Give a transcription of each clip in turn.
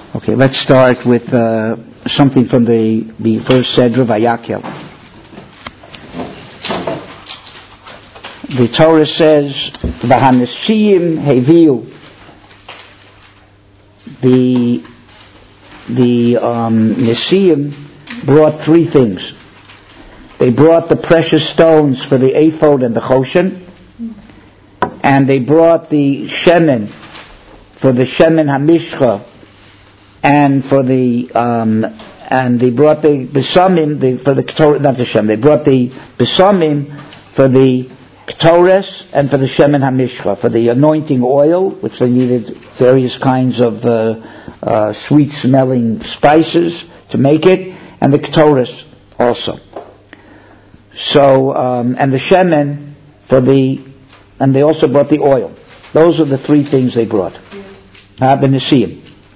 Okay, let's start with something from the first Sedra Vayakel. The Torah says, "V'haneshiyim heviu." The Nesiim brought three things. They brought the precious stones for the ephod and the choshen, and they brought the shemen for the shemen hamishcha, and for the and they brought the besamim for the not the shemen. They brought the besamim for the ketores and for the shemen hamishcha, for the anointing oil, which they needed various kinds of sweet-smelling spices to make it, and the ketores also. So and the shemen for the, and they also brought the oil. Those are the three things they brought. The Nesiim.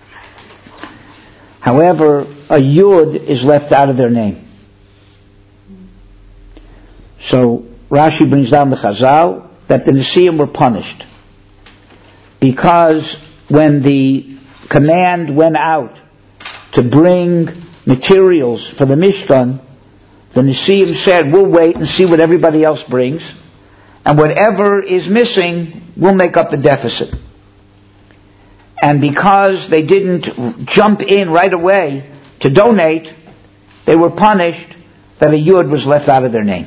However, a yud is left out of their name. So Rashi brings down the Chazal that the Nesiim were punished because when the command went out to bring materials for the Mishkan, the Nesiim said, "We'll wait and see what everybody else brings, and whatever is missing, we'll make up the deficit." And because they didn't jump in right away to donate, they were punished that a yud was left out of their name.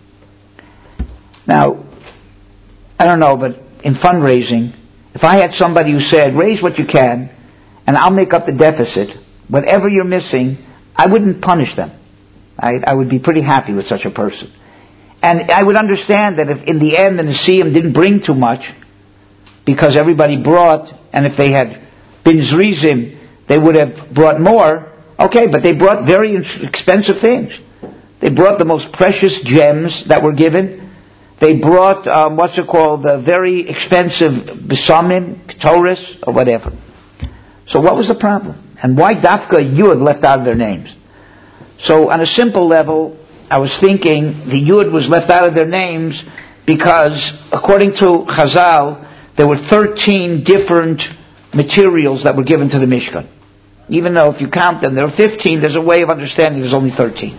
Now, I don't know, but in fundraising, if I had somebody who said, "Raise what you can, and I'll make up the deficit, whatever you're missing," I wouldn't punish them. I would be pretty happy with such a person. And I would understand that if in the end the Nesiim didn't bring too much, because everybody brought, and if they had been Zrizim, they would have brought more. Okay, but they brought very expensive things. They brought the most precious gems that were given. They brought, the very expensive besamim, ketores, or whatever. So what was the problem? And why Dafka Yud left out of their names? So on a simple level, I was thinking the Yud was left out of their names because, according to Chazal, there were 13 different materials that were given to the Mishkan. Even though if you count them, there are 15, there's a way of understanding there's only 13.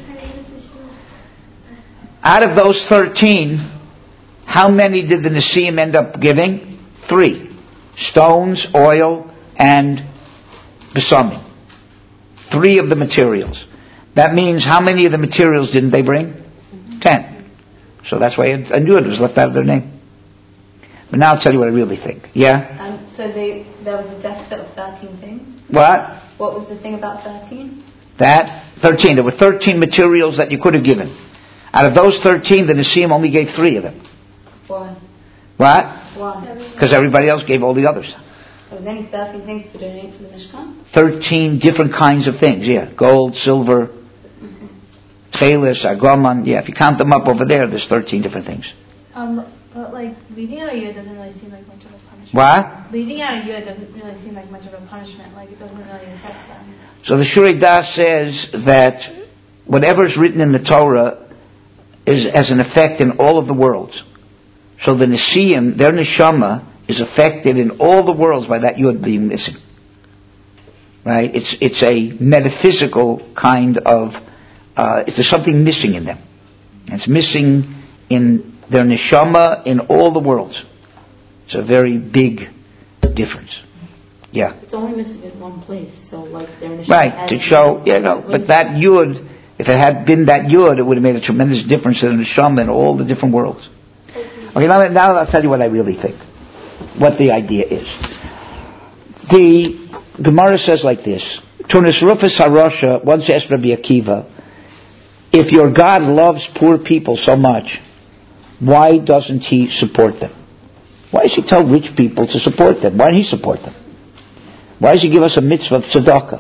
Out of those 13, how many did the Nesiim end up giving? 3. Stones, oil, and besamim. 3 of the materials. That means how many of the materials didn't they bring? 10. So that's why I knew it was left out of their name. But now I'll tell you what I really think. Yeah? So there was a deficit of 13 things? What? What was the thing about 13? That? 13. There were 13 materials that you could have given. Out of those 13, the Nesiim only gave 3 of them. Why? What? Why? Because everybody else gave all the others. There was only 13 things to donate to the Mishkan? 13 different kinds of things, yeah. Gold, silver, tchelis, agoman. Yeah, if you count them up over there, there's 13 different things. But leaving out a yud doesn't really seem like much of a punishment. What? Leaving out a yud doesn't really seem like much of a punishment. It doesn't really affect them. So the Shurei Das says that whatever is written in the Torah is as an effect in all of the worlds. So the Nesiim, their neshama, is affected in all the worlds by that yud being missing. Right? It's a metaphysical kind of, there's something missing in them. It's missing in their neshama in all the worlds. It's a very big difference. Yeah. It's only missing in one place, so their neshama. Right, to show, but that yud, if it had been that yud, it would have made a tremendous difference to the neshama in all the different worlds. Okay, now I'll tell you what I really think. What the idea is. The Gemara says like this: Tunis Rufus Harosha once asked Rabbi Akiva, if your God loves poor people so much, why doesn't He support them? Why does He tell rich people to support them? Why doesn't He support them? Why does He give us a mitzvah of tzedakah?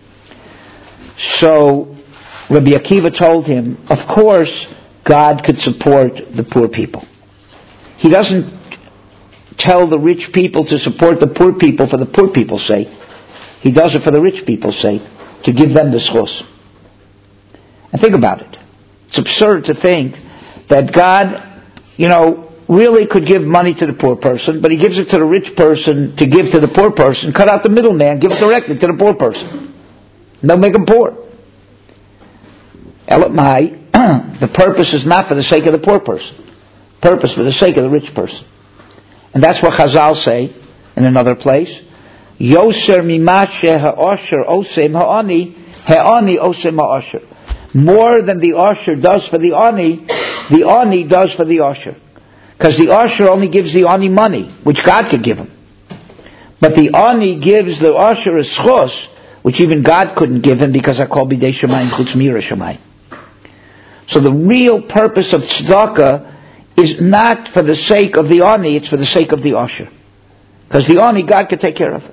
So Rabbi Akiva told him, of course God could support the poor people. He doesn't tell the rich people to support the poor people for the poor people's sake. He does it for the rich people's sake, to give them the schos. And think about it. It's absurd to think that God, really could give money to the poor person, but he gives it to the rich person to give to the poor person. Cut out the middleman, give it directly to the poor person. Don't make him poor. Elamai, the purpose is not for the sake of the poor person. Purpose for the sake of the rich person. And that's what Chazal say in another place. Yoser mimashe ha'osher osem ha'ani, ha'ani osem ha'osher. More than the osher does for the ani does for the osher. Because the osher only gives the ani money, which God could give him. But the ani gives the osher a schos, which even God couldn't give him, because I call bidei shamayim chutz mira shamayim. So the real purpose of tzedakah is not for the sake of the ani, it's for the sake of the osher. Because the ani, God could take care of it.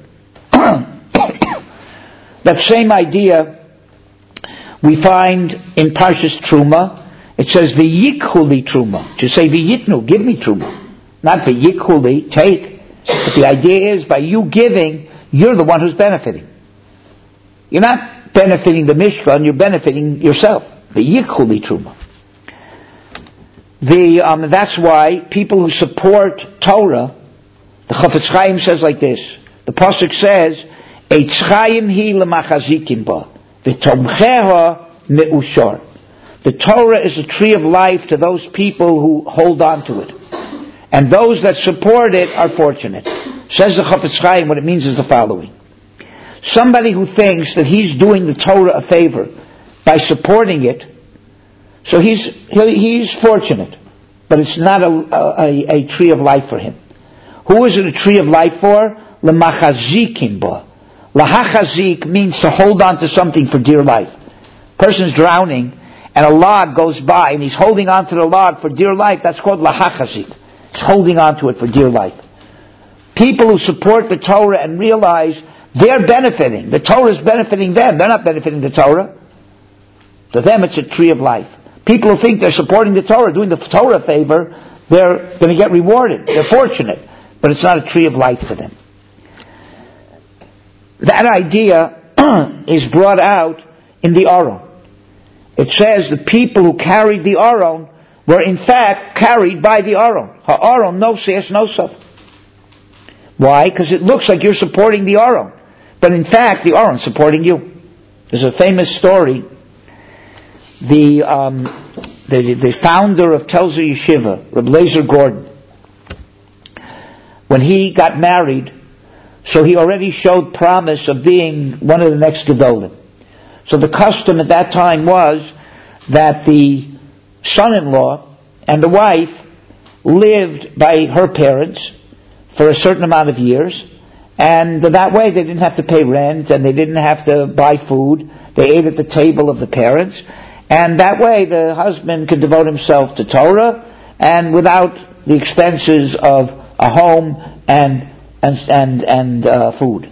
That same idea we find in Parshas Truma. It says v'yikhuli truma. To say v'yitnu, give me truma. Not v'yikhuli, take. But the idea is by you giving, you're the one who's benefiting. You're not benefiting the Mishkan, you're benefiting yourself. V'yikhuli truma. That's why people who support Torah, the Chafetz Chaim says like this. The Pasuk says, Eitz Chaim hi l'machazikim ba, v'tomcheha me'ushar. The Torah is a tree of life to those people who hold on to it. And those that support it are fortunate. Says the Chafetz Chaim, what it means is the following. Somebody who thinks that he's doing the Torah a favor by supporting it, so he's fortunate. But it's not a tree of life for him. Who is it a tree of life for? L'machazikim ba. Lahachazik means to hold on to something for dear life. Person's drowning, and a log goes by, and he's holding on to the log for dear life. That's called lahachazik. He's holding on to it for dear life. People who support the Torah and realize they're benefiting. The Torah is benefiting them. They're not benefiting the Torah. To them, it's a tree of life. People who think they're supporting the Torah, doing the Torah a favor, they're going to get rewarded. They're fortunate. But it's not a tree of life for them. That idea is brought out in the Aron. It says the people who carried the Aron were in fact carried by the Aron. Ha-Aron noses nosaf. Why? Because it looks like you're supporting the Aron. But in fact, the Aron's supporting you. There's a famous story. The founder of Telzer Yeshiva, Reb Lezer Gordon, when he got married, so he already showed promise of being one of the next Gedolim. So the custom at that time was that the son-in-law and the wife lived by her parents for a certain amount of years, and that way they didn't have to pay rent and they didn't have to buy food. They ate at the table of the parents, and that way the husband could devote himself to Torah and without the expenses of a home and food.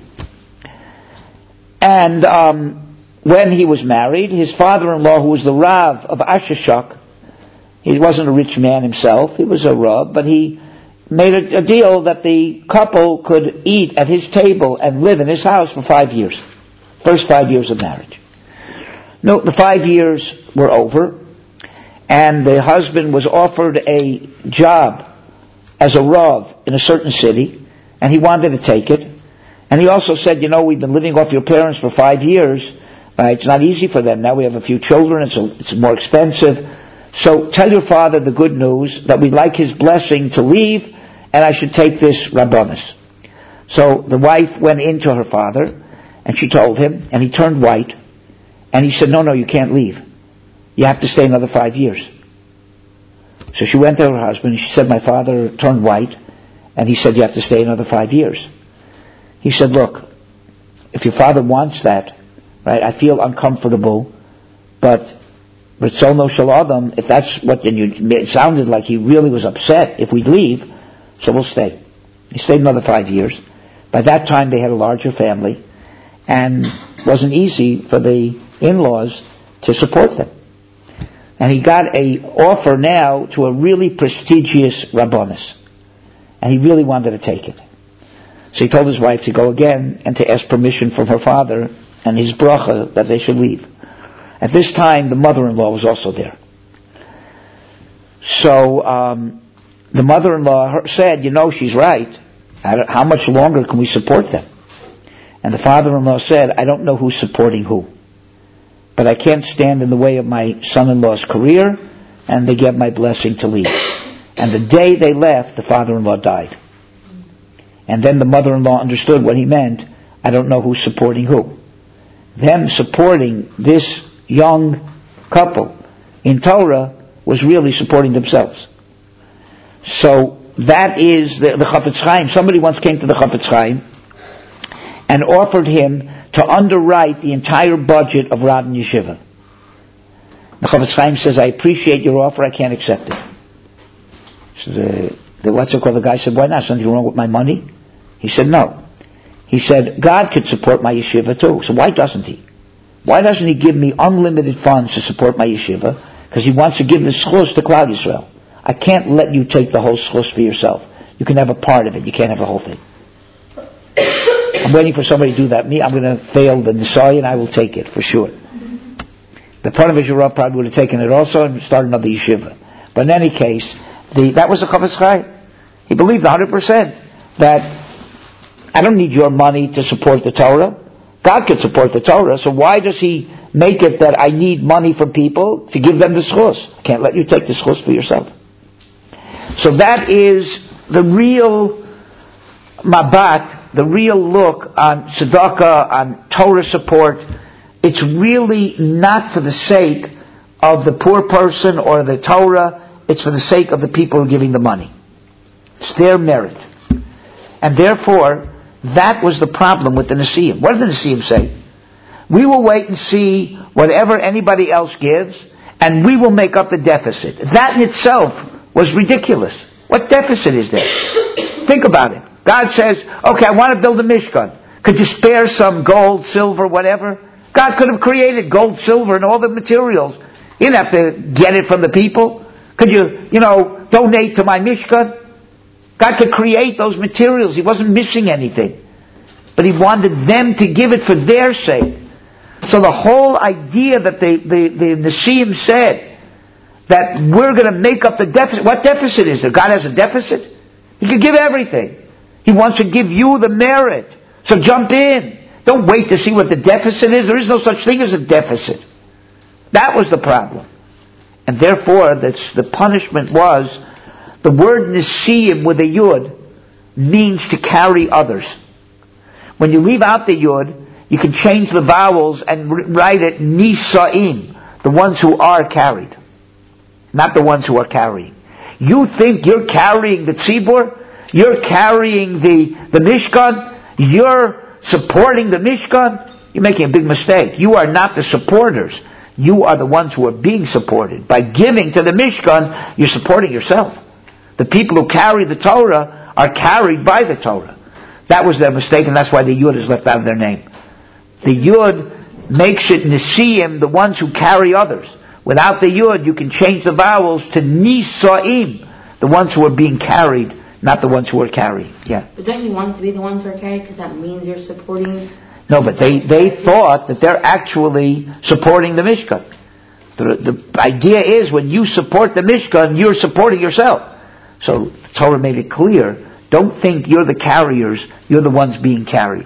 And when he was married, his father-in-law, who was the Rav of Asheshak, he wasn't a rich man himself, he was a Rav, but he made a deal that the couple could eat at his table and live in his house for 5 years. First 5 years of marriage. No, the 5 years were over, and the husband was offered a job as a Rav in a certain city, and he wanted to take it. And he also said, we've been living off your parents for 5 years. It's not easy for them. Now we have a few children. It's more expensive. So tell your father the good news that we'd like his blessing to leave, and I should take this Rabbanus. So the wife went into her father, and she told him, and he turned white, and he said, no, you can't leave. You have to stay another 5 years. So she went to her husband, and she said, my father turned white, and he said, you have to stay another 5 years. He said, look, if your father wants that, right, I feel uncomfortable, but Ritzono Shel Adam, if that's what, it sounded like he really was upset if we'd leave, so we'll stay. He stayed another 5 years. By that time they had a larger family, and it wasn't easy for the in-laws to support them. And he got an offer now to a really prestigious Rabbanus. And he really wanted to take it. So he told his wife to go again and to ask permission from her father and his bracha that they should leave. At this time, the mother-in-law was also there. So the mother-in-law said, she's right. How much longer can we support them? And the father-in-law said, I don't know who's supporting who. But I can't stand in the way of my son-in-law's career, and they gave my blessing to leave. And the day they left, the father-in-law died. And then the mother-in-law understood what he meant. I don't know who's supporting who. Them supporting this young couple in Torah was really supporting themselves. So that is the Chafetz Chaim. Somebody once came to the Chafetz Chaim and offered him to underwrite the entire budget of Rav Yeshiva. The Chafetz Chaim says, I appreciate your offer, I can't accept it. So the guy said, why not? Something wrong with my money? He said, no. He said, God could support my yeshiva too, so why doesn't he? Why doesn't he give me unlimited funds to support my yeshiva? Because he wants to give the schus to Klal Yisrael. I can't let you take the whole schus for yourself. You can have a part of it, you can't have the whole thing. I'm waiting for somebody to do that. I'm going to fail the Nisai and I will take it, for sure. The Ponevezher Rav probably would have taken it also and started another yeshiva. But in any case, that was the Chafetz Chaim. He believed 100% that I don't need your money to support the Torah. God could support the Torah, so why does he make it that I need money from people to give them the schus? I can't let you take the schus for yourself. So that is the real mabat, the real look on tzedakah, on Torah support. It's really not for the sake of the poor person or the Torah, it's for the sake of the people who are giving the money. It's their merit. And therefore, that was the problem with the Nesiim. What did the Nesiim say? We will wait and see whatever anybody else gives, and we will make up the deficit. That in itself was ridiculous. What deficit is there? Think about it. God says, okay, I want to build a Mishkan. Could you spare some gold, silver, whatever? God could have created gold, silver, and all the materials. You didn't have to get it from the people. Could you, donate to my Mishkan? God could create those materials. He wasn't missing anything. But He wanted them to give it for their sake. So the whole idea that the Nesiim said that we're going to make up the deficit. What deficit is there? God has a deficit? He could give everything. He wants to give you the merit. So jump in. Don't wait to see what the deficit is. There is no such thing as a deficit. That was the problem. And therefore, the punishment was, the word Nesiim with a Yud means to carry others. When you leave out the Yud, you can change the vowels and write it Nisaim, the ones who are carried, not the ones who are carrying. You think you're carrying the Tzibur? You're carrying the Mishkan? You're supporting the Mishkan? You're making a big mistake. You are not the supporters. You are the ones who are being supported. By giving to the Mishkan, you're supporting yourself. The people who carry the Torah are carried by the Torah. That was their mistake, and that's why the Yud is left out of their name. The Yud makes it Nesiim, the ones who carry others. Without the Yud, you can change the vowels to Nisaim, the ones who are being carried, not the ones who are carrying. Yeah. But don't you want to be the ones who are carried, because that means you're supporting? No, but they thought that they're actually supporting the Mishkan. The idea is, when you support the Mishkan, you're supporting yourself. So the Torah made it clear, don't think you're the carriers, you're the ones being carried.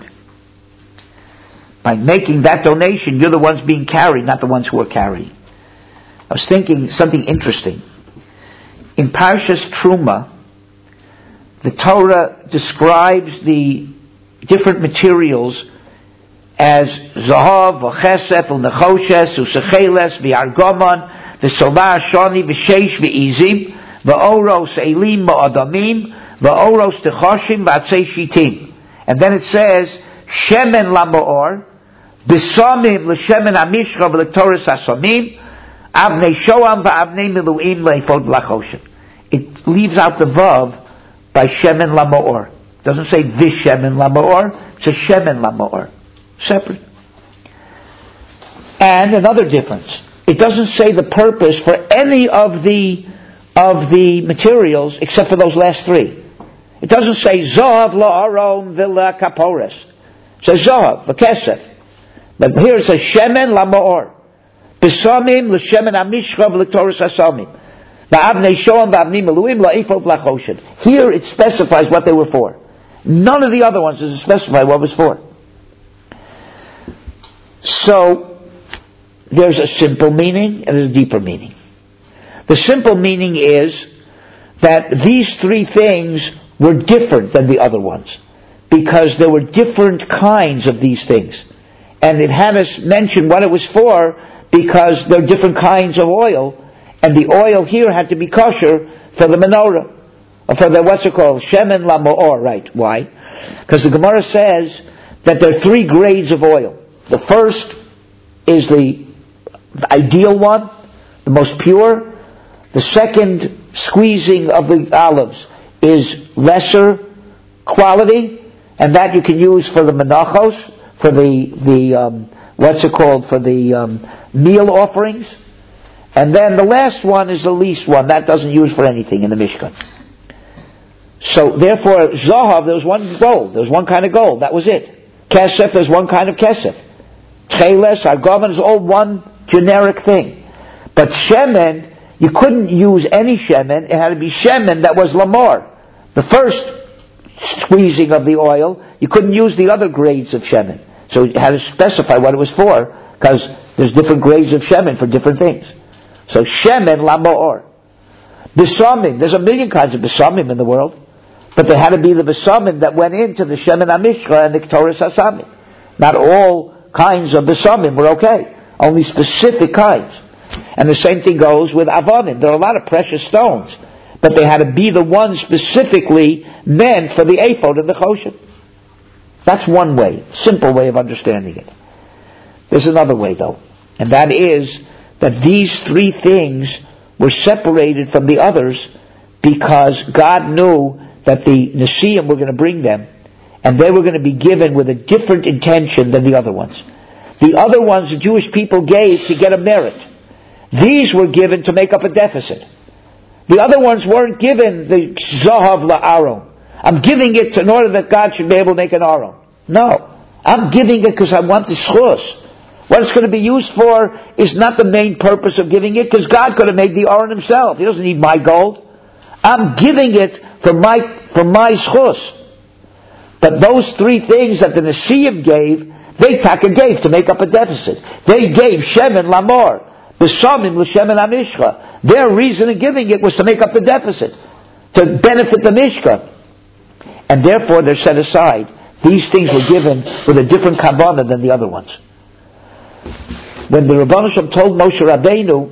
By making that donation, you're the ones being carried, not the ones who are carrying. I was thinking something interesting. In Parshas Truma, the Torah describes the different materials as Zahav, V'chesef, V'nechoshes, V'secheles, V'argomon, V'solah, Shoni, V'sheish, V'izim, V'oros, Elim, V'adamim, V'oros, Techoshim, V'atzei Shitim. And then it says, Shemen Lama'or, B'samim, L'shemen Amishcha, V'letoris Asamim, Avnei Shoam, V'avnei Miluim, L'efod L'choshim. It leaves out the Vav by Shemen Lama'or. It doesn't say V'shemen Lama'or, it says Shemen Lama'or. Separate. And another difference. It doesn't say the purpose for any of the materials except for those last three. It doesn't say Zahav la'aron v'la kapores. It says Zahav, v'kesef. But here it says Shemen la'ma'or. B'samim l'shemen amishcha v'l'toris asamim. Here it specifies what they were for. None of the other ones does it specify what was for. So, there's a simple meaning and there's a deeper meaning. The simple meaning is that these three things were different than the other ones, because there were different kinds of these things. And it had us mention what it was for, because there are different kinds of oil, and the oil here had to be kosher for the menorah, or for the, what's it called, shemen lamoor, right? Why? Because the Gemara says that there are three grades of oil. The first is the ideal one, the most pure. The second squeezing of the olives is lesser quality, and that you can use for the menachos, for the meal offerings. And then the last one is the least one, that doesn't use for anything in the Mishkan. So therefore, Zahav, there was one gold, there was one kind of gold, that was it. Kesef, there's one kind of kesef. Tcheles, Argavan is all one generic thing. But Shemen, you couldn't use any Shemen, it had to be Shemen that was Lamor. The first squeezing of the oil, you couldn't use the other grades of Shemen. So you had to specify what it was for, because there's different grades of Shemen for different things. So Shemen Lamor. Besamim, there's a million kinds of Besamim in the world, but there had to be the Besamim that went into the Shemen HaMishcha and the Ktoris HaSamim. Not all kinds of Besamim were okay. Only specific kinds. And the same thing goes with Avonim. There are a lot of precious stones, but they had to be the ones specifically meant for the ephod and the choshen. That's one way, simple way of understanding it. There's another way though, and that is that these three things were separated from the others because God knew that the Nesiim were going to bring them, and they were going to be given with a different intention than the other ones. The other ones the Jewish people gave to get a merit. These were given to make up a deficit. The other ones weren't given the Zahav la'aron. I'm giving it in order that God should be able to make an aron. No. I'm giving it because I want the schus. What it's going to be used for is not the main purpose of giving it, because God could have made the aron himself. He doesn't need my gold. I'm giving it for my schus. But those three things that the Nesiim gave, they gave to make up a deficit. They gave Shemen Lamor, Besamim L'Shemen HaMishcha. Their reason in giving it was to make up the deficit, to benefit the Mishka. And therefore they're set aside. These things were given with a different kavanah than the other ones. When the Rebbeinu Shem told Moshe Rabbeinu,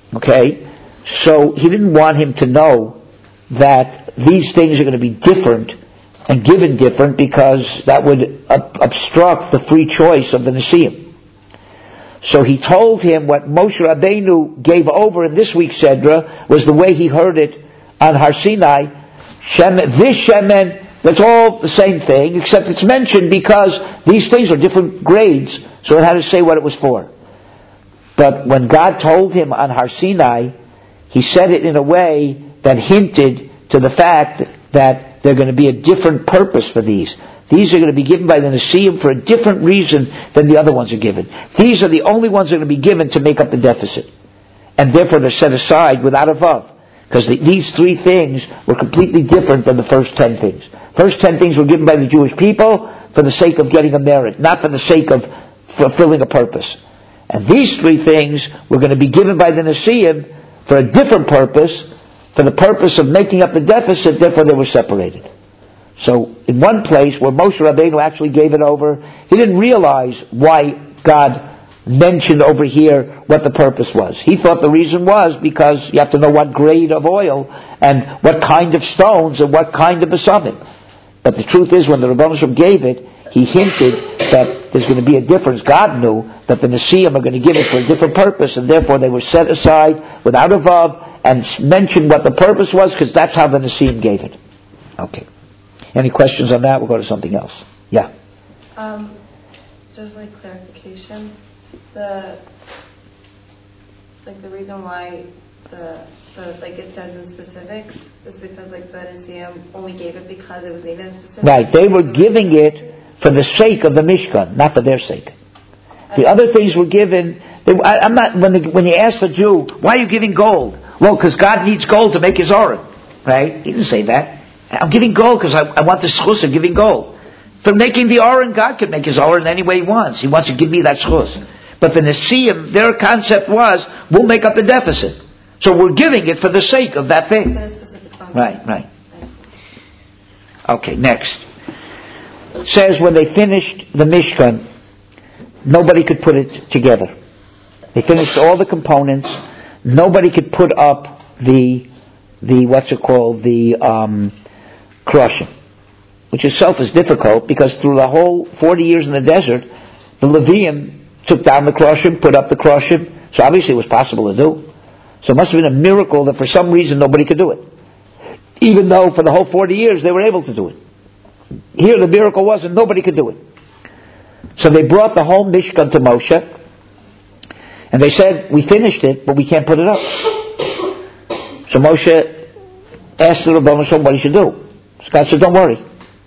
so he didn't want him to know that these things are going to be different and given different, because that would obstruct the free choice of the Nesiim. So he told him what Moshe Rabbeinu gave over in this week's Sedra was the way he heard it on Har Sinai. This Shemen, that's all the same thing, except it's mentioned because these things are different grades, so it had to say what it was for. But when God told him on Har Sinai, he said it in a way that hinted to the fact that there's going to be a different purpose for these. These are going to be given by the Nesiim for a different reason than the other ones are given. These are the only ones that are going to be given to make up the deficit. And therefore they're set aside without a vav. Because these three things were completely different than the first 10 things. First 10 things were given by the Jewish people for the sake of getting a merit, not for the sake of fulfilling a purpose. And these three things were going to be given by the Nesiim for a different purpose, for the purpose of making up the deficit, therefore they were separated. So, in one place where Moshe Rabbeinu actually gave it over, he didn't realize why God mentioned over here what the purpose was. He thought the reason was because you have to know what grade of oil and what kind of stones and what kind of besamim. But the truth is, when the Rebbeinu Shem gave it, he hinted that there's going to be a difference. God knew that the Nesiim are going to give it for a different purpose, and therefore they were set aside without a vav and mentioned what the purpose was, because that's how the Nesiim gave it. Okay. Any questions on that? We'll go to something else. Yeah. Just like clarification, the reason why the it says in specifics is because the Nesiim only gave it because it was needed in specifics. Right. They were giving it for the sake of the Mishkan, not for their sake. The other things were given. When you ask the Jew, why are you giving gold? Well, because God needs gold to make his aron. Right? He didn't say that. I'm giving gold because I want the schus of giving gold. For making the aron, God can make his aron any way he wants. He wants to give me that schus. But the Nesiim, their concept was, we'll make up the deficit. So we're giving it for the sake of that thing. For a specific function. Right. Okay, next. It says when they finished the Mishkan, nobody could put it together. They finished all the components. Nobody could put up the crushing, which itself is difficult because through the whole 40 years in the desert, the Levium took down the crushing, put up the crushing, so obviously it was possible to do. So it must have been a miracle that for some reason nobody could do it. Even though for the whole 40 years they were able to do it. Here the miracle was that nobody could do it. So they brought the whole Mishkan to Moshe, and they said, we finished it, but we can't put it up. So Moshe asked the Rebbeinu Shalom what he should do. So God said, don't worry.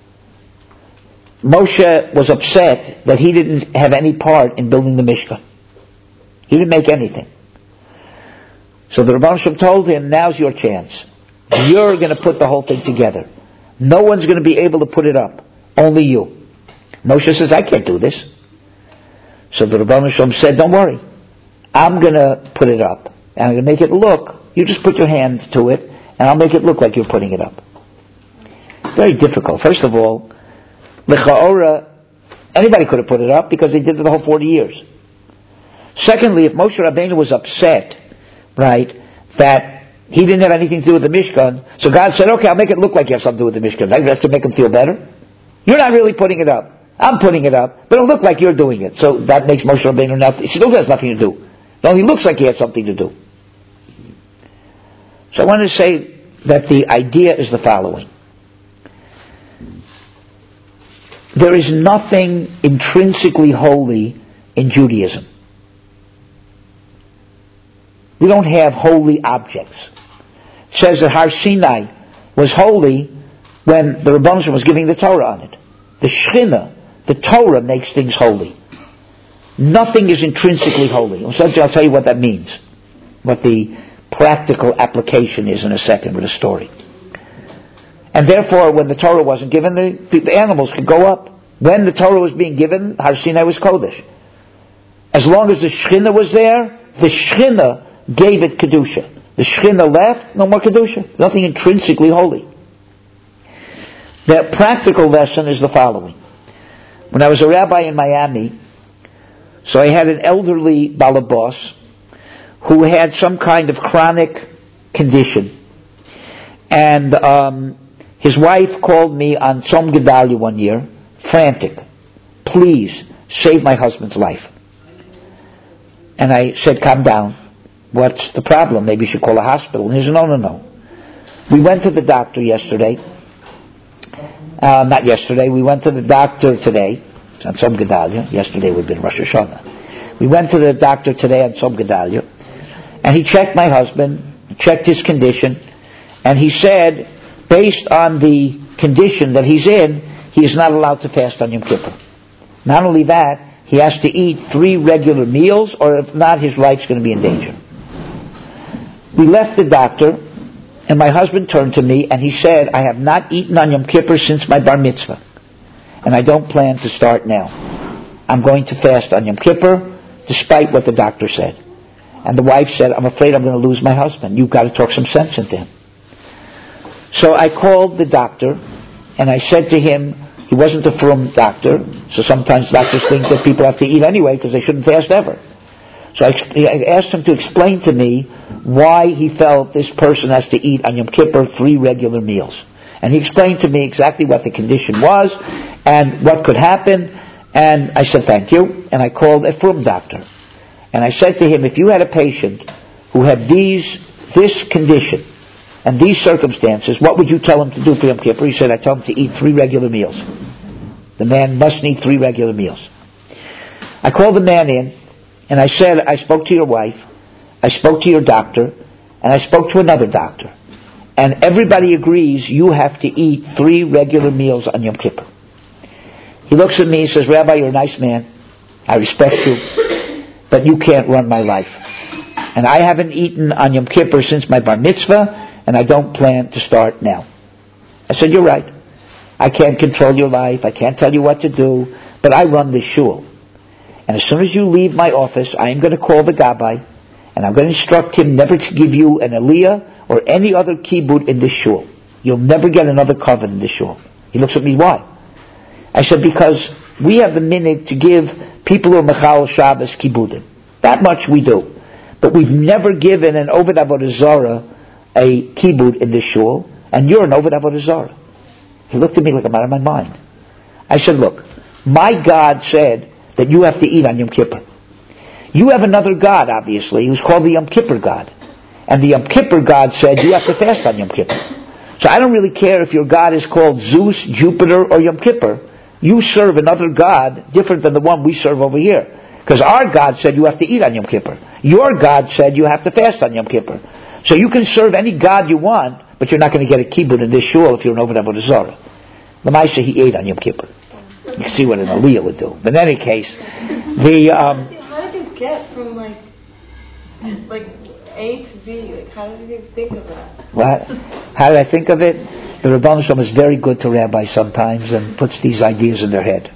Moshe was upset that he didn't have any part in building the Mishkan. He didn't make anything. So the Rebbeinu Shalom told him, now's your chance. You're going to put the whole thing together. No one's going to be able to put it up. Only you. Moshe says, I can't do this. So the Rebbeinu Shalom said, don't worry. I'm going to put it up. And I'm going to make it look. You just put your hand to it, and I'll make it look like you're putting it up. Very difficult. First of all, L'cha'ora, anybody could have put it up because they did it the whole 40 years. Secondly, if Moshe Rabbeinu was upset, right, that he didn't have anything to do with the Mishkan, so God said, okay, I'll make it look like you have something to do with the Mishkan. That's to make him feel better. You're not really putting it up. I'm putting it up, but it'll look like you're doing it. So that makes Moshe Rabbeinu nothing. He still has nothing to do. It only looks like he had something to do. So I want to say that the idea is the following. There is nothing intrinsically holy in Judaism. We don't have holy objects. It says that Har Sinai was holy when the Rebbeinu Shalom was giving the Torah on it. The Shechina, the Torah, makes things holy. Nothing is intrinsically holy. I'll tell you what that means. What the practical application is in a second with a story. And therefore, when the Torah wasn't given, the animals could go up. When the Torah was being given, Har Sinai was Kodesh. As long as the Shechina was there, the Shechina gave it Kedusha. The Shechina left, no more Kedusha. There's nothing intrinsically holy. The practical lesson is the following. When I was a rabbi in Miami, so I had an elderly balabos who had some kind of chronic condition. And his wife called me on Tzom Gedalia one year, frantic. Please, save my husband's life. And I said, calm down. What's the problem? Maybe you should call a hospital. And he said, no. We went to the doctor yesterday. Not yesterday. We went to the doctor today on Tzom Gedalia. Yesterday would have been Rosh Hashanah. We went to the doctor today on Tzom Gedalia. And he checked my husband, checked his condition, and he said, based on the condition that he's in, he is not allowed to fast on Yom Kippur. Not only that, he has to eat 3 regular meals, or if not, his life's going to be in danger. We left the doctor, and my husband turned to me, and he said, I have not eaten on Yom Kippur since my bar mitzvah, and I don't plan to start now. I'm going to fast on Yom Kippur, despite what the doctor said. And the wife said, I'm afraid I'm going to lose my husband. You've got to talk some sense into him. So I called the doctor, and I said to him, he wasn't a frum doctor, so sometimes doctors think that people have to eat anyway because they shouldn't fast ever. So I asked him to explain to me why he felt this person has to eat on Yom Kippur 3 regular meals. And he explained to me exactly what the condition was and what could happen. And I said, thank you. And I called a frum doctor. And I said to him, if you had a patient who had this condition and these circumstances, what would you tell him to do for Yom Kippur? He said, I tell him to eat 3 regular meals. The man must eat 3 regular meals. I called the man in, and I said, I spoke to your wife, I spoke to your doctor, and I spoke to another doctor. And everybody agrees you have to eat 3 regular meals on Yom Kippur. He looks at me and says, Rabbi, you're a nice man. I respect you. But you can't run my life. And I haven't eaten on Yom Kippur since my bar mitzvah, and I don't plan to start now. I said, you're right. I can't control your life. I can't tell you what to do, but I run this shul. And as soon as you leave my office, I am going to call the gabbai, and I'm going to instruct him never to give you an aliyah or any other kibbut in this shul. You'll never get another covenant in this shul. He looks at me, why? I said, because we have the minhag to give people who are mechal Shabbos kibbudim. That much we do. But we've never given an Oved Avodah Zarah a kibbut in this shul, and you're an Oved Avodah Zarah. He looked at me like I'm out of my mind. I said, look, my God said that you have to eat on Yom Kippur. You have another God, obviously, who's called the Yom Kippur God. And the Yom Kippur God said you have to fast on Yom Kippur. So I don't really care if your God is called Zeus, Jupiter, or Yom Kippur. You serve another God different than the one we serve over here. Because our God said you have to eat on Yom Kippur. Your God said you have to fast on Yom Kippur. So you can serve any God you want, but you're not going to get a kibbut in this shul if you're an Oved Avodah Zarah. Lamaisa, he ate on Yom Kippur. You can see what an aliyah would do. But in any case, How did you get from like A to B? Like, how did you think of that? What? How did I think of it? The Rebbeinu Shalom is very good to rabbis sometimes and puts these ideas in their head.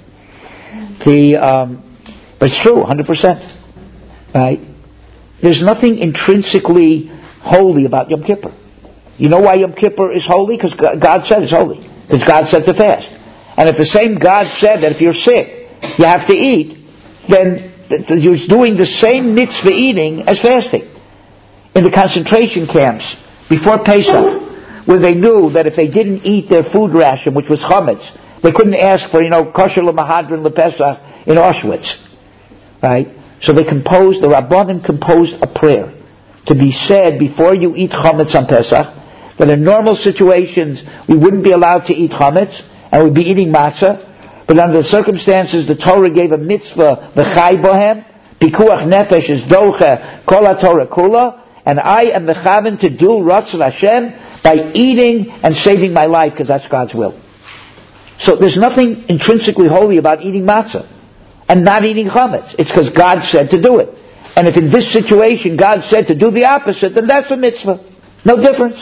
But it's true, 100%. Right? There's nothing intrinsically holy about Yom Kippur. You know why Yom Kippur is holy? Because God said it's holy. Because God said to fast. And if the same God said that if you're sick, you have to eat, then you're doing the same mitzvah eating as fasting. In the concentration camps, before Pesach, when they knew that if they didn't eat their food ration, which was chametz, they couldn't ask for, kosher l'mahadrin l'pesach in Auschwitz. Right? So the Rabbanim composed a prayer to be said before you eat chametz on Pesach, that in normal situations we wouldn't be allowed to eat chametz, and we'd be eating matzah, but under the circumstances the Torah gave a mitzvah, v'chai bohem, pikuach nefesh is doche kol HaTorah kula, and I am mechaven to do ratzon Hashem by eating and saving my life, because that's God's will. So there's nothing intrinsically holy about eating matzah and not eating chametz. It's because God said to do it. And if in this situation God said to do the opposite, then that's a mitzvah. No difference.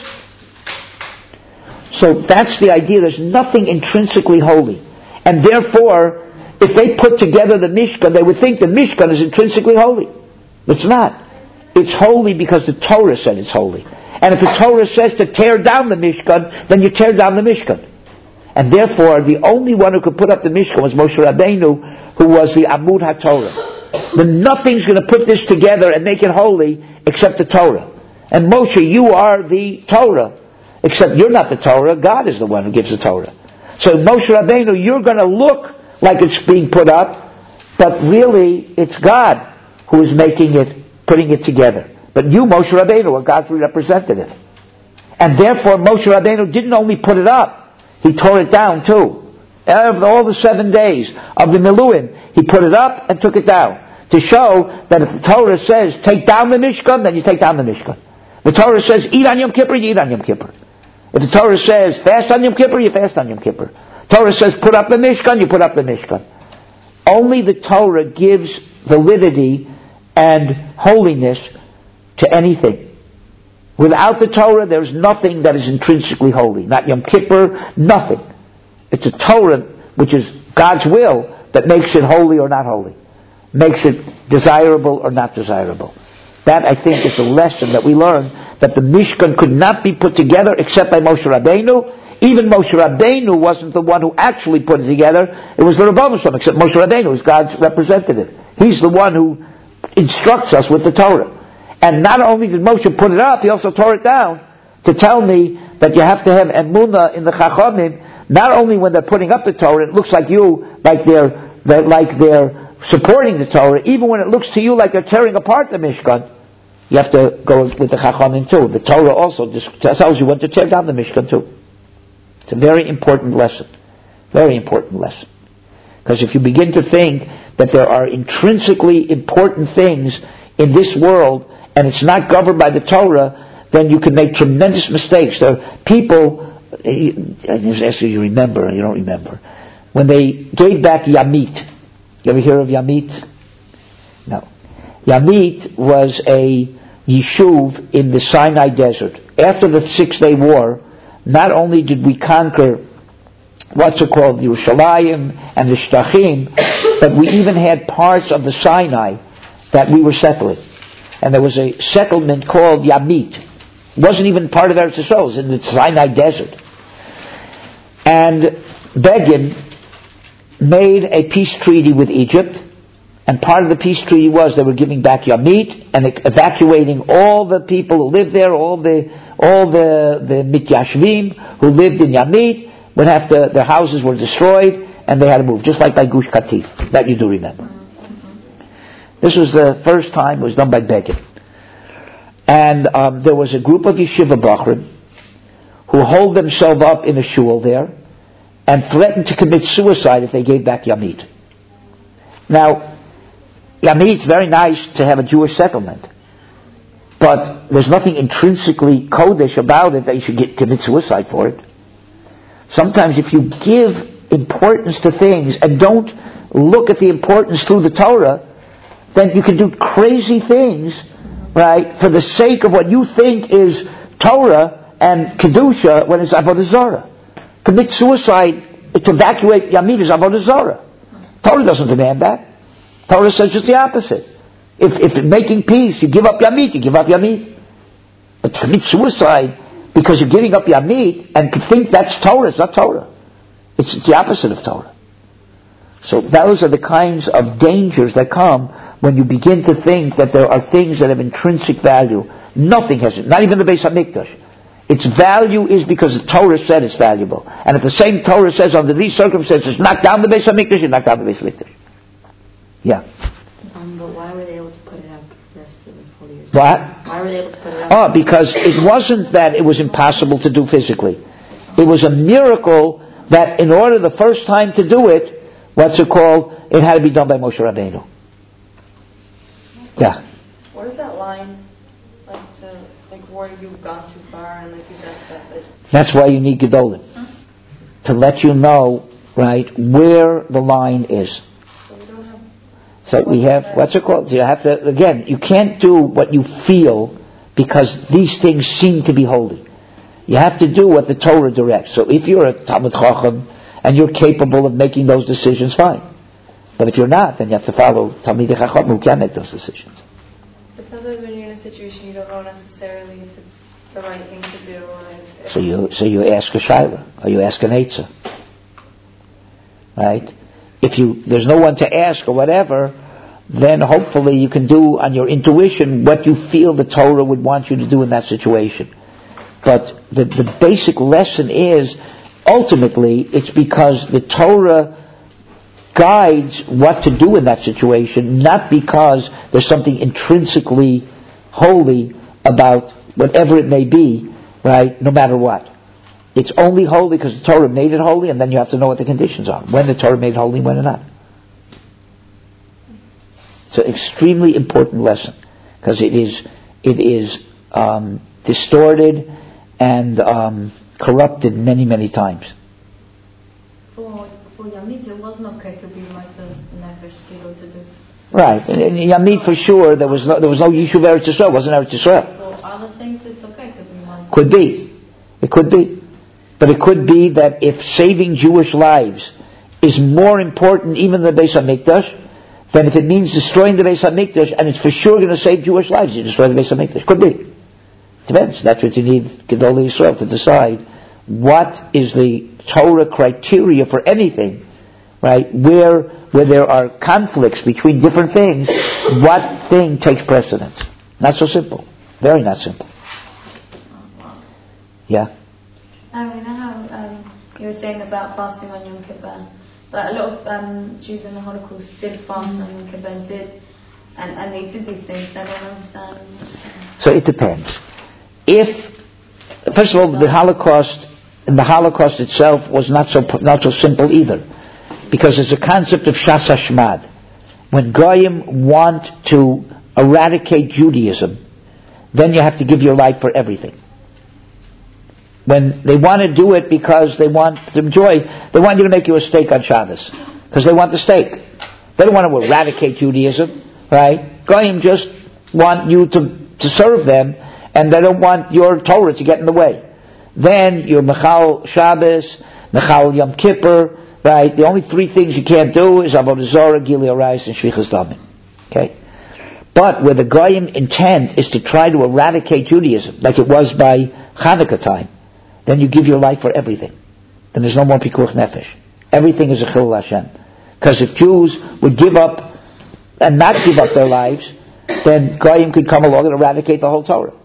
So that's the idea. There's nothing intrinsically holy. And therefore, if they put together the Mishkan, they would think the Mishkan is intrinsically holy. It's not. It's holy because the Torah said it's holy. And if the Torah says to tear down the Mishkan, then you tear down the Mishkan. And therefore, the only one who could put up the Mishkan was Moshe Rabbeinu, who was the Amud HaTorah. But nothing's going to put this together and make it holy except the Torah. And Moshe, you are the Torah. Except you're not the Torah, God is the one who gives the Torah. So Moshe Rabbeinu, you're going to look like it's being put up, but really it's God who is making it, putting it together. But you, Moshe Rabbeinu, are God's representative. And therefore Moshe Rabbeinu didn't only put it up, he tore it down too. Out of all the 7 days of the Miluim, he put it up and took it down. To show that if the Torah says, take down the Mishkan, then you take down the Mishkan. The Torah says, eat on Yom Kippur, you eat on Yom Kippur. If the Torah says, fast on Yom Kippur, you fast on Yom Kippur. Torah says, put up the Mishkan, you put up the Mishkan. Only the Torah gives validity and holiness to anything. Without the Torah, there's nothing that is intrinsically holy. Not Yom Kippur, nothing. It's a Torah, which is God's will, that makes it holy or not holy. Makes it desirable or not desirable. That, I think, is the lesson that we learn, that the Mishkan could not be put together except by Moshe Rabbeinu. Even Moshe Rabbeinu wasn't the one who actually put it together. It was the Rebbeinu Shalom, except Moshe Rabbeinu is God's representative. He's the one who instructs us with the Torah. And not only did Moshe put it up, he also tore it down to tell me that you have to have emunah in the Chachamim. Not only when they're putting up the Torah, it looks like they're supporting the Torah, even when it looks to you like they're tearing apart the Mishkan, you have to go with the Chachamim too. The Torah also tells you when to tear down the Mishkan too. It's a very important lesson. Very important lesson. Because if you begin to think that there are intrinsically important things in this world, and it's not governed by the Torah, then you can make tremendous mistakes. There are people, I just ask you remember, you don't remember, when they gave back Yamit. You ever hear of Yamit? No. Yamit was a Yishuv in the Sinai desert. After the 6-day war, not only did we conquer what's it called, Yerushalayim and the Shtachim, but we even had parts of the Sinai that we were settling. And there was a settlement called Yamit. It wasn't even part of Eretz Yisrael, it was in the Sinai desert. And Begin made a peace treaty with Egypt, and part of the peace treaty was they were giving back Yamit and evacuating all the people who lived there, all the Mityashvim who lived in Yamit would have to, their houses were destroyed and they had to move, just like by Gush Katif. That you do remember. This was the first time it was done by Begin. And there was a group of Yeshiva Bachrim who holed themselves up in a shul there and threatened to commit suicide if they gave back Yamit. Now, Yamit's very nice to have a Jewish settlement, but there's nothing intrinsically Kodesh about it that you should commit suicide for it. Sometimes if you give importance to things and don't look at the importance through the Torah, then you can do crazy things, right, for the sake of what you think is Torah and Kedusha when it's Avodah Zarah. Commit suicide to evacuate Yamit is Avodah Zarah. Torah doesn't demand that. Torah says just the opposite. If making peace, you give up Yamit, you give up Yamit. But to commit suicide because you're giving up Yamit and to think that's Torah, it's not Torah. It's the opposite of Torah. So those are the kinds of dangers that come when you begin to think that there are things that have intrinsic value. Nothing has it, not even the Beis HaMikdash. Its value is because the Torah said it's valuable. And if the same Torah says under these circumstances, knock down the Beis HaMikdash, you knock down the Beis HaMikdash. Yeah. But why were they able to put it up for the rest of the 40 years? What? Why were they able to put it up? Oh, because it wasn't that it was impossible to do physically. It was a miracle that in order the first time to do it, what's it called? It had to be done by Moshe Rabbeinu. Yeah. What is that line? Like where you've gone too far and like you just said that. That's why you need Gedolim. To let you know, right, where the line is. So we have, what's it called? So you have to, again, you can't do what you feel because these things seem to be holy. You have to do what the Torah directs. So if you're a Talmid Chacham and you're capable of making those decisions, fine. But if you're not, then you have to follow Talmidei Chacham who can make those decisions. But sometimes when you're in a situation you don't know necessarily if it's the right thing to do. Or So you ask a Shaila, or you ask an Eitzah. Right? If there's no one to ask or whatever, then hopefully you can do on your intuition what you feel the Torah would want you to do in that situation. But the basic lesson is, ultimately, it's because the Torah guides what to do in that situation, not because there's something intrinsically holy about whatever it may be, right, no matter what. It's only holy because the Torah made it holy, and then you have to know what the conditions are. When the Torah made it holy, when or not. It's an extremely important lesson, because it is distorted and corrupted many, many times. For Yamit, it wasn't okay to be like the Nefesh Kilo to do. Right, and Yamit for sure, there was no Yishuv Eretz Yisrael, wasn't Eretz Yisrael. For other things, it's okay to be like. Could be. It could be. But it could be that if saving Jewish lives is more important even than the Beis HaMikdash, then if it means destroying the Beis HaMikdash, and it's for sure going to save Jewish lives, you destroy the Beis HaMikdash. Could be. Depends. That's what you need Gedolei Yisrael to decide what is the Torah criteria for anything, right? Where there are conflicts between different things, what thing takes precedence? Not so simple. Very not simple. Yeah. You know how you were saying about fasting on Yom Kippur, but a lot of Jews in the Holocaust did fast on Yom Kippur and they did these things. I don't understand. So it depends. First of all, the Holocaust itself was not so simple either, because it's a concept of Shas Hashmad. When Goyim want to eradicate Judaism, then you have to give your life for everything. When they want to do it because they want to enjoy, they want you to make you a steak on Shabbos, because they want the steak. They don't want to eradicate Judaism, right? Goyim just want you to to serve them, and they don't want your Torah to get in the way. Then you're Mechal Shabbos, Mechal Yom Kippur, right? The only three things you can't do is Avodah Zarah, Gilui Arayos, and Shvichas Damim. Okay? But where the Goyim intent is to try to eradicate Judaism, like it was by Hanukkah time, then you give your life for everything. Then there's no more Pikuach Nefesh. Everything is a Chilul Hashem. Because if Jews would give up and not give up their lives, then Goyim could come along and eradicate the whole Torah.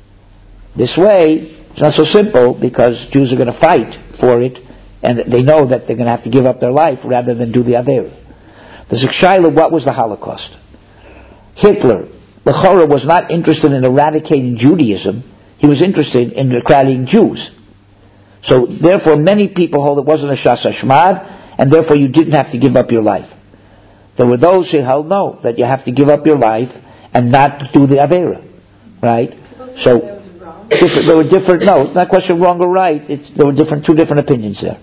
This way, it's not so simple, because Jews are going to fight for it, and they know that they're going to have to give up their life rather than do the Aveira. The Shaila, what was the Holocaust? Hitler, L'chora, was not interested in eradicating Judaism. He was interested in eradicating Jews. So therefore many people hold it wasn't a Shas Hashmad, and therefore you didn't have to give up your life. There were those who held no, that you have to give up your life and not do the Aveira. Right? So there were different, no, it's not a question of wrong or right, there were two different opinions there.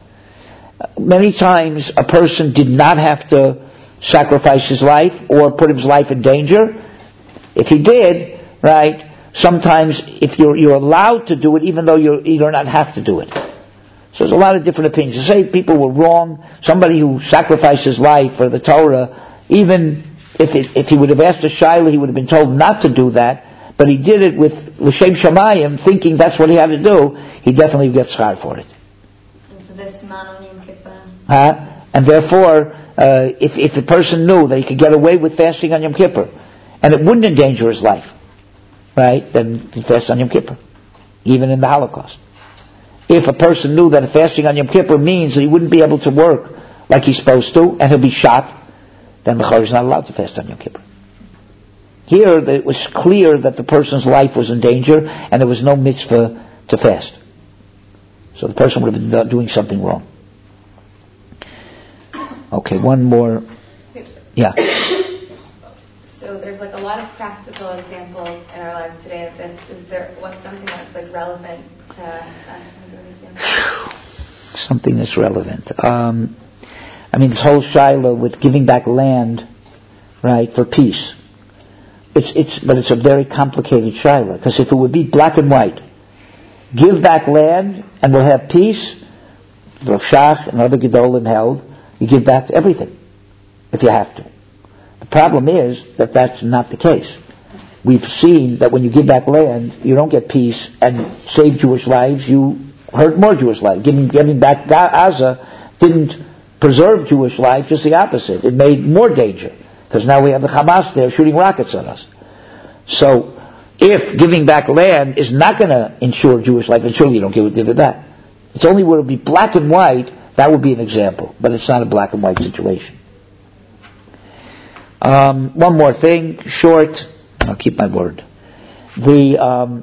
Many times a person did not have to sacrifice his life or put his life in danger. If he did, right, sometimes if you're allowed to do it, even though you do not have to do it. So there's a lot of different opinions. To say people were wrong, somebody who sacrificed his life for the Torah, even if he would have asked a Shaila, he would have been told not to do that, but he did it with L'Shem Shamayim, thinking that's what he had to do, he definitely gets schar for it. So this man on Yom Kippur. And therefore, if the person knew that he could get away with fasting on Yom Kippur, and it wouldn't endanger his life, right, then he fasts on Yom Kippur, even in the Holocaust. If a person knew that fasting on Yom Kippur means that he wouldn't be able to work like he's supposed to, and he'll be shot, then the Chor is not allowed to fast on Yom Kippur. Here, it was clear that the person's life was in danger, and there was no mitzvah to fast. So the person would have been doing something wrong. Okay, one more. Yeah. So there's like a lot of practical examples in our lives today of this. What's something that's like relevant to us? Something that's relevant. This whole Shiloh with giving back land, right, for peace. But it's a very complicated Shiloh, because if it would be black and white, give back land and we'll have peace, Rav Shach and other Gedolim held, you give back everything, if you have to. The problem is that that's not the case. We've seen that when you give back land, you don't get peace and save Jewish lives, you hurt more Jewish lives. Giving back Gaza didn't preserve Jewish life, just the opposite. It made more danger, because now we have the Hamas there shooting rockets at us. So, if giving back land is not going to ensure Jewish life, then surely you don't give it back. It's only where it would be black and white, that would be an example, but it's not a black and white situation. One more thing, short, I'll keep my word. The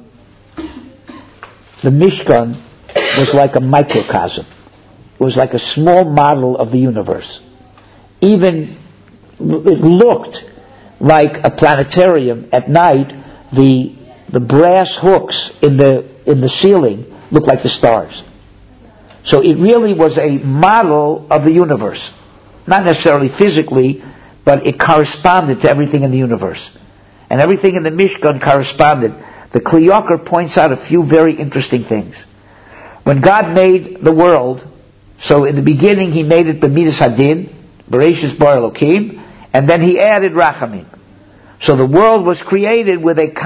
Mishkan was like a microcosm. It was like a small model of the universe. Even it looked like a planetarium at night. The brass hooks in the ceiling looked like the stars. So it really was a model of the universe. Not necessarily physically, but it corresponded to everything in the universe. And everything in the Mishkan corresponded. The Kli Yakar points out a few very interesting things. When God made the world, so in the beginning He made it b'midas hadin, Bereshis bar Elokim, and then He added Rachamim. So the world was created with a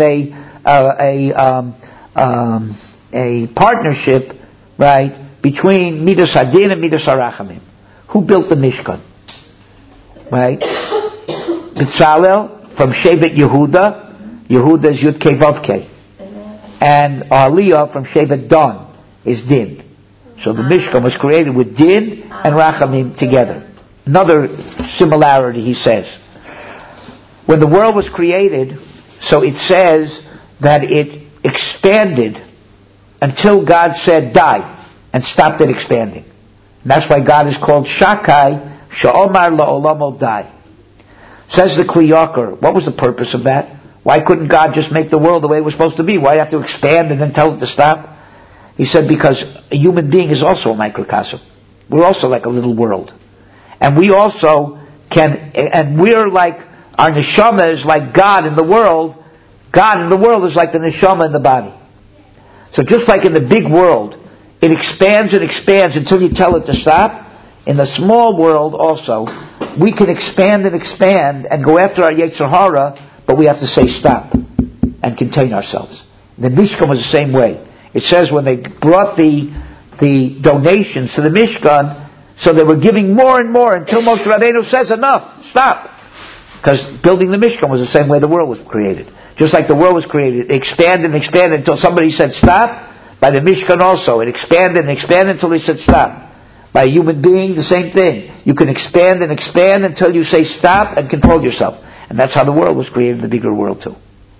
partnership, right, between Midas Hadin and Midas Harachamim. Who built the Mishkan? Right? B'Tzalel from Shevet Yehuda. Yehuda is Yud Kei Vav Kei. And Aliyah from Shevet Dan is Din. So the Mishkan was created with Din and Rachamim together. Another similarity, he says. When the world was created, so it says that it expanded until God said die, and stopped it expanding. And that's why God is called Shakai, Sha'omar La'olamo Dai. Says the Kli Yakar, what was the purpose of that? Why couldn't God just make the world the way it was supposed to be? Why have to expand and then tell it to stop? He said because a human being is also a microcosm. We're also like a little world. And we also and we're like, our neshama is like God in the world, God in the world is like the neshama in the body. So just like in the big world, it expands and expands until you tell it to stop, in the small world also, we can expand and go after our Yetzer Hara, but we have to say stop and contain ourselves. The Mishkan was the same way. It says when they brought the donations to the Mishkan, so they were giving more and more until Moshe Rabbeinu says enough, stop. Because building the Mishkan was the same way the world was created. Just like the world was created, it expanded and expanded until somebody said stop. By the Mishkan also, it expanded and expanded until they said stop. By a human being, the same thing. You can expand and expand until you say stop and control yourself. And that's how the world was created, the bigger world too.